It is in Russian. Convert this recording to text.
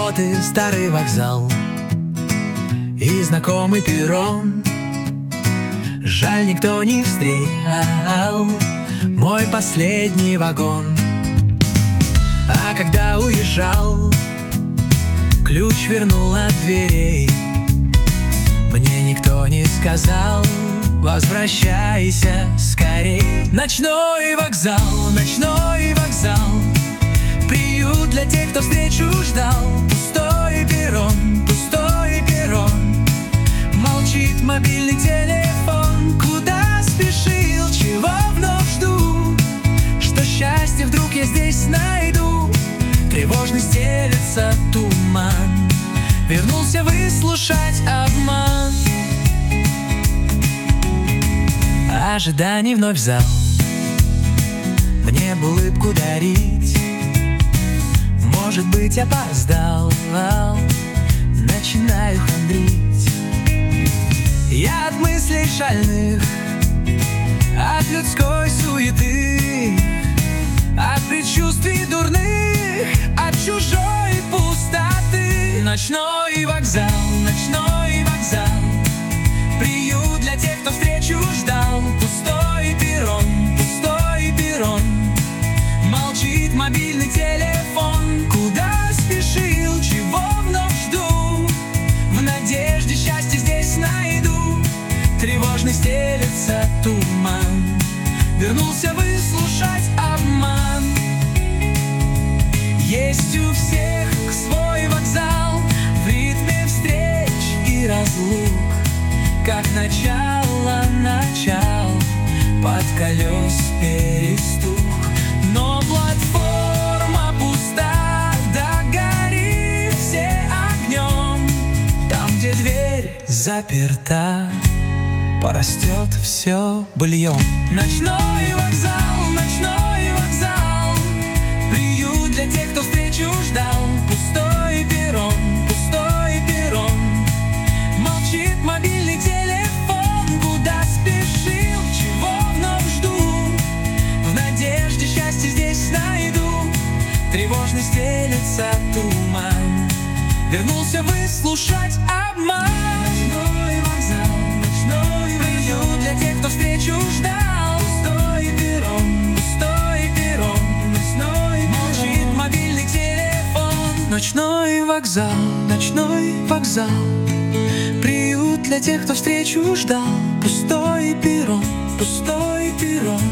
работы старый вокзал и знакомый перрон. Жаль, никто не встречал мой последний вагон. А когда уезжал, ключ вернул от дверей. Мне никто не сказал: возвращайся скорей. Ночной вокзал, приют для тех, кто встречу ждал. Пустой перрон, молчит мобильный телефон. Куда спешил, чего вновь жду? Что счастье вдруг я здесь найду? Тревожно стелется туман, вернулся выслушать обман. Ожиданий вновь в зал, мне бы улыбку дарить. Может быть, опоздал, начинаю хандрить. Я от мыслей шальных, от людской суеты, от предчувствий дурных, от чужой пустоты. Ночной вокзал, приют для тех, кто встречу ждал. Пустой перрон, молчит мобильный телефон. Куда спешил, чего вновь жду? В надежде счастье здесь найду. Тревожно стелется туман, вернулся выслушать обман. Есть у всех свой вокзал, в ритме встреч и разлук, как начало под колес перестук. Но платформа пуста, догори все огнем. Там, где дверь заперта, порастет все быльем. Ночной вокзал, приют для тех, кто встречу ждал. Пустой перрон, молчит мобильный телефон. Куда спешил, чего вновь жду? В надежде счастье здесь найду. Тревожно стелется туман, вернулся выслушать обман. Ночной вокзал, приют для тех, кто встречу ждал. Пустой перрон, молчит мобильный телефон. Ночной вокзал, приют для тех, кто встречу ждал. Пустой перрон,